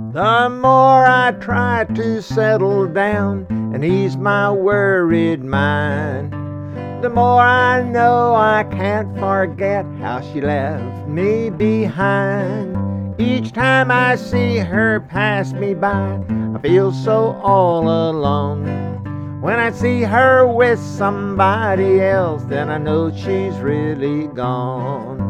The more I try to settle down and ease my worried mind, the more I know I can't forget how she left me behind. Each time I see her pass me by, I feel so all alone. When I see her with somebody else, then I know she's really gone.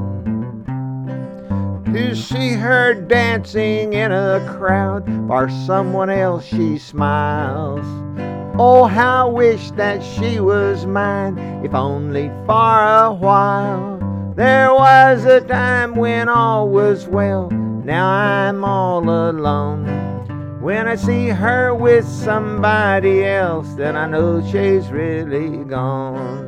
To see her dancing in a crowd, for someone else she smiles. Oh, how I wish that she was mine, if only for a while. There was a time when all was well, now I'm all alone. When I see her with somebody else, then I know she's really gone.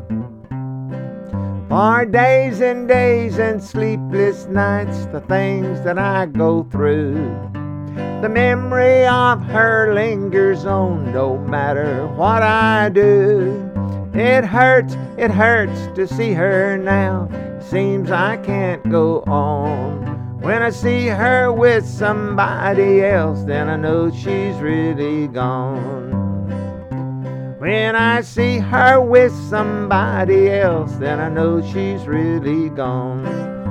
For days and days and sleepless nights, the things that I go through, the memory of her lingers on no matter what I do. It hurts to see her now, seems I can't go on. When I see her with somebody else, then I know she's really gone. When I see her with somebody else, then I know she's really gone.